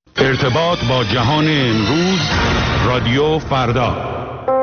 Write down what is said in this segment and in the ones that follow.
ارتباط با جهان امروز، رادیو فردا.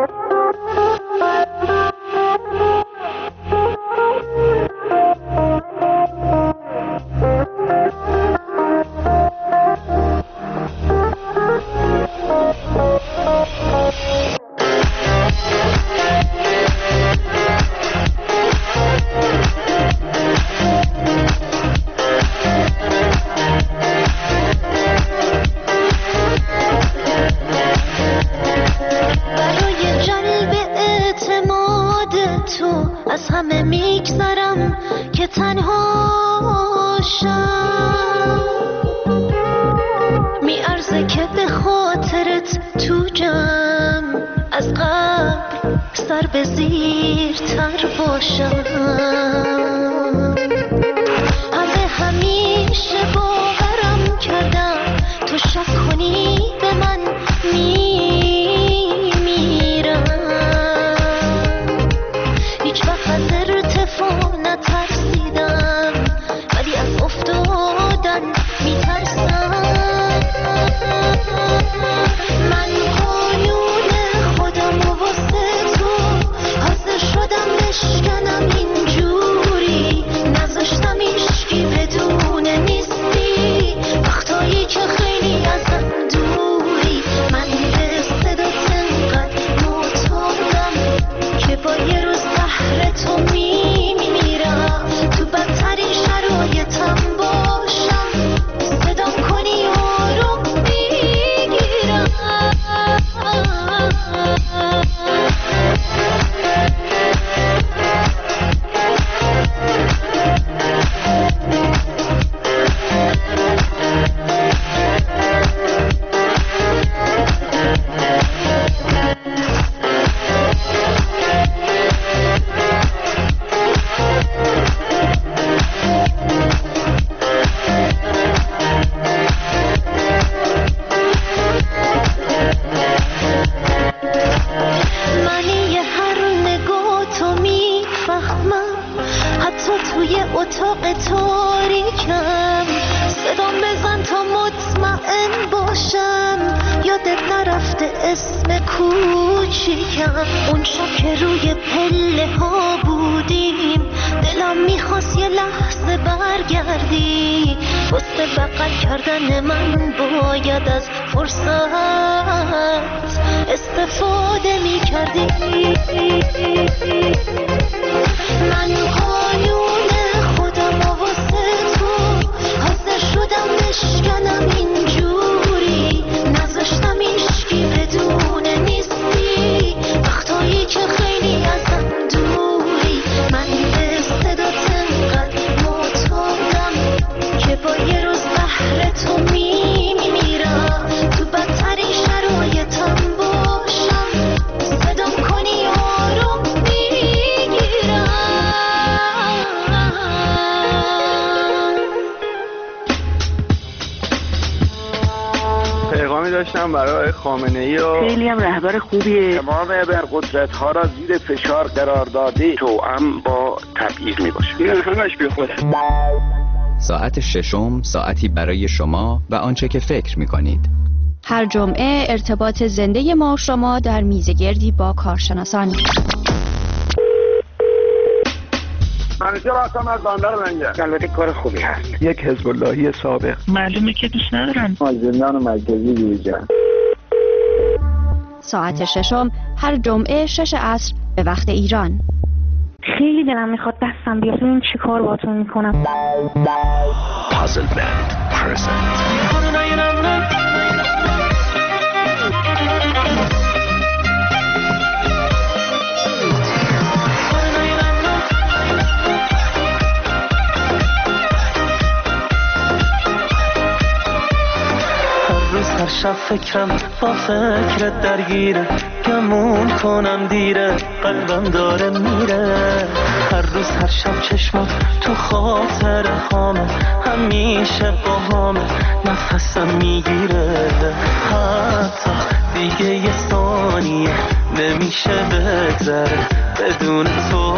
برای خامنه‌ای و خیلی هم رهبر خوبیه. تمام ابرقدرت‌ها را زیر فشار قرار داده، توأم با تبعیض میباشه. این همش بیخوده. ساعت ششم، ساعتی برای شما و آنچه که فکر می‌کنید. هر جمعه ارتباط زنده ما شما در میزگردی با کارشناسان. منیجر هستم از بندر منجر. البته کار خوبی هست. یک حزب اللهی سابق. معلومه که دوست ندارن. از زندان مرکزی بیرون. ساعت ششم هر جمعه 6 عصر به وقت ایران. خیلی دلم میخواد دستم بیاد این چی کار باتون میکنم. پازل بند پرزنت. هر شب فکرم با فکرت درگیره، گمون کنم دیره، قلبم داره میره. هر روز هر شب چشمات تو خاطر هامه، همیشه با هامه نفسم میگیره. حتی دیگه یه ثانیه نمیشه بگذره بدون تو.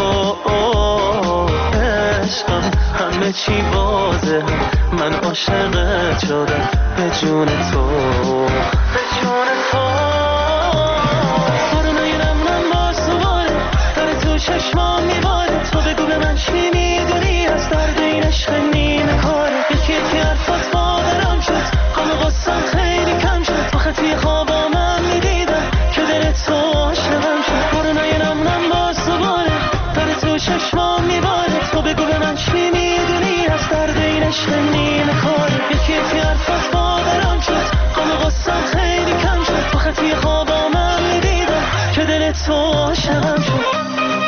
عشقم همه چی واضحه، من عاشقت شدم به جون تو، به جون تو. کارونای نمونم با سواره، داره تو چشمام میباره. تو بگو به من چی میدونی از درد این عشق نیمه کاره. یکی یکی حرفات باورم شد، غم و غصه‌ام خیلی کم شد. آخه توی خوابام من میدیدم که دل تو عاشقم شد. کارونای نمونم با سواره، داره تو چشمام میباره. تو بگو به من چی میدونی از درد این عشق نیمه کاره. یکی یکی حرفات باورم شد، غم و غصه‌ام خیلی کم شد. آخه توی خوابام من میدیدم که دل تو عاشقم شد.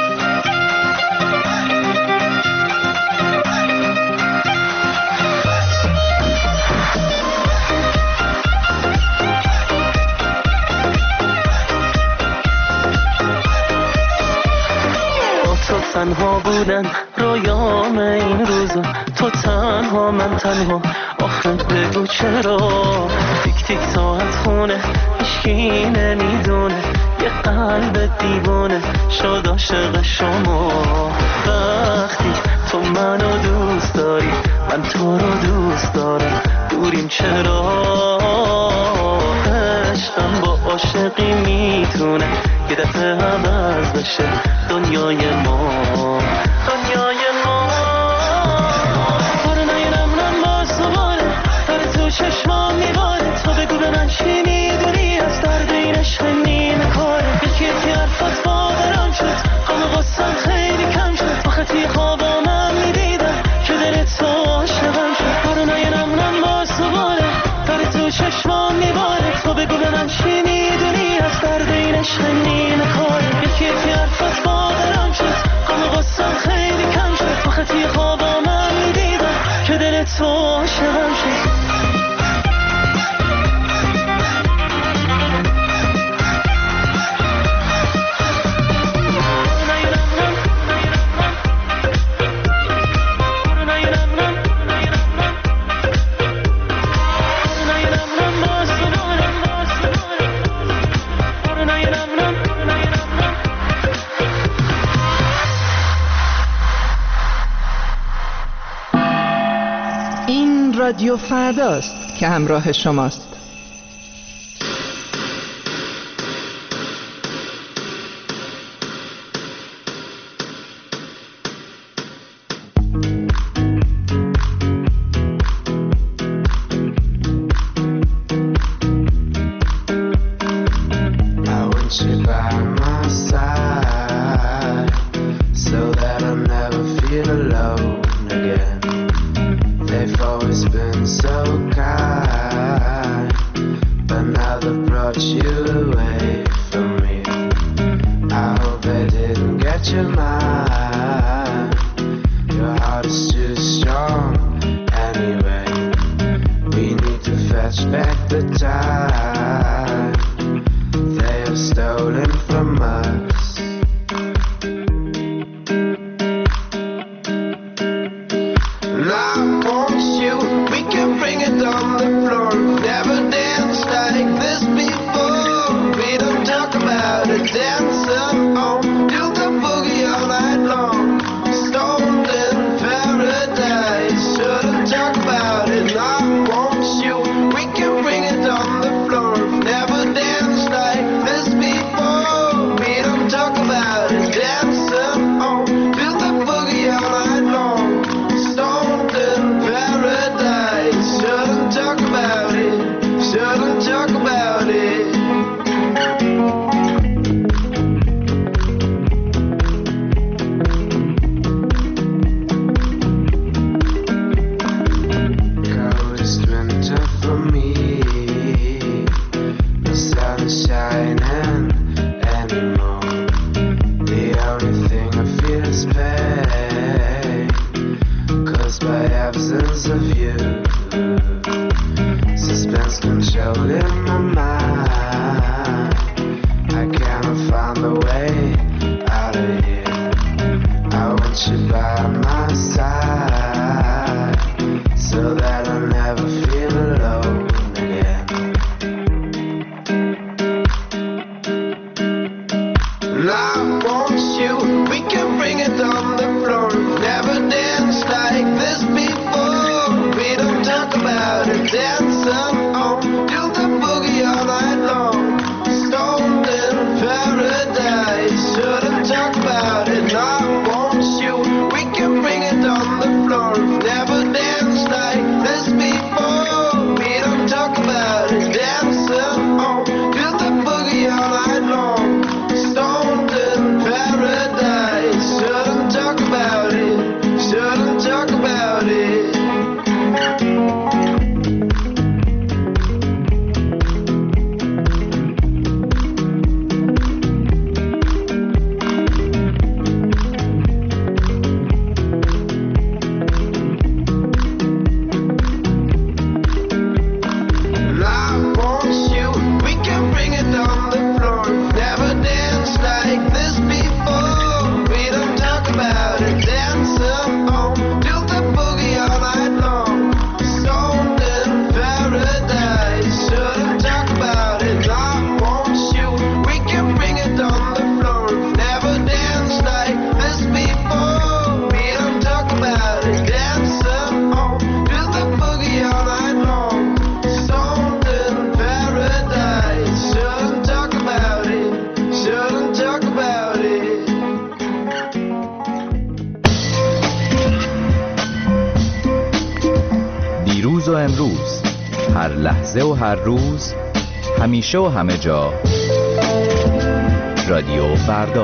تنها بودن رویام این روزا، تو تنها من تنها. آخه بگو چرا تیک تیک ساعت خونه، هیچکی نمیدونه یه قلب دیوونه شد عاشق شما. وقتی تو منو دوست داری من تو رو دوست دارم، دوریم چرا؟ عشقم با عاشقی میتونه یه دفعه عوض بشه دنیای ما، دنیای ما. کارونای نمونم با سواره، داره تو چشمام میباره. تو بگو به من چی میدونی از درد این عشق نیمه کاره. یکی یکی حرفات باورم شد، غم و غصه‌ام خیلی کم شد. آخه توی خوابام من میدیدم که دل تو عاشقم شد. کارونای نمونم با سواره، داره تو چشمام میباره. تو بگو به من چی میدونی از درد این عشق نیمه کاره. یکی یکی حرفات باورم شد، غم و غصه‌ام خیلی کم شد. آخه توی خوابام من میدیدم که دل تو عاشقم شد. رادیو فرداست که همراه شماست. Talk about it. هر لحظه و هر روز، همیشه و همه جا. رادیو فردا.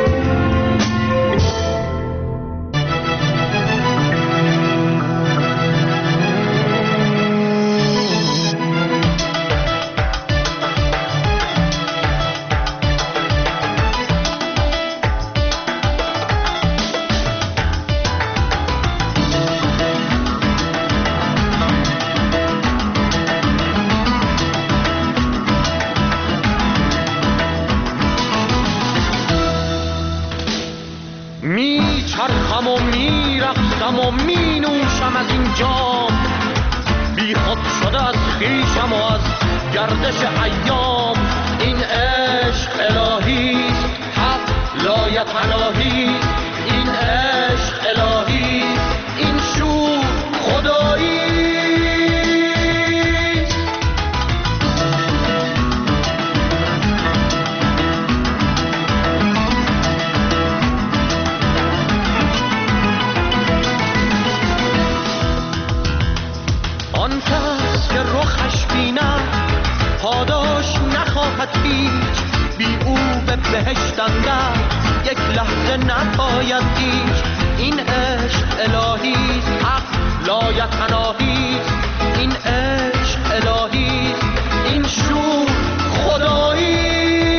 میچرخم و میرقصم و مینوشم از این جام، بی خود شده از خویشم و از گردش ایام. این عشق الهیست، حق لایتناهیست. این عشق الهیست، این شور خداییست. آن کس که رخش بینم پاداش نخواهد هیچ، بی او به بهشت اندر یک لحظه نپاید هیچ. این عشق الهیست، حق لایتناهیست. این عشق الهیست، این شور خداییست.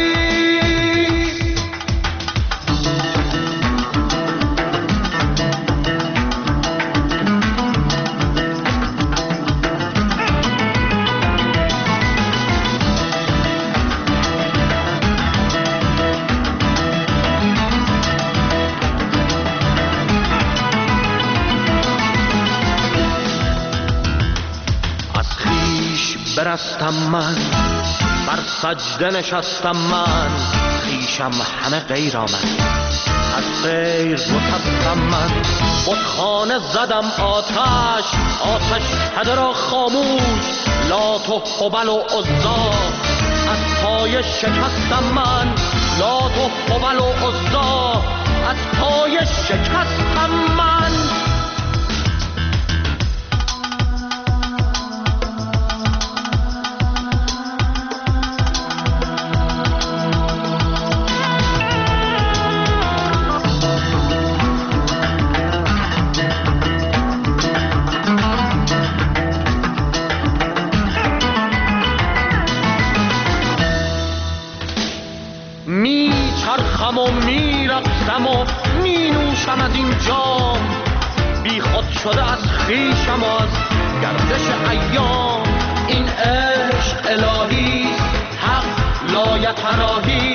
برستم من، بر سجده نشستم من، خویشم همه غیر آمد، از غیر گسستم من. بتخانه زدم آتش، آتش کده را خاموش، لات و هبل و عزا از پای شکستم من. لات و هبل و عزا از پای شکستم من. میچرخم و میرقصم و مینوشم از این جام، بی خود شده از خویشم و از گردش ایام. این عشق الهیست، حق لایتناهیست.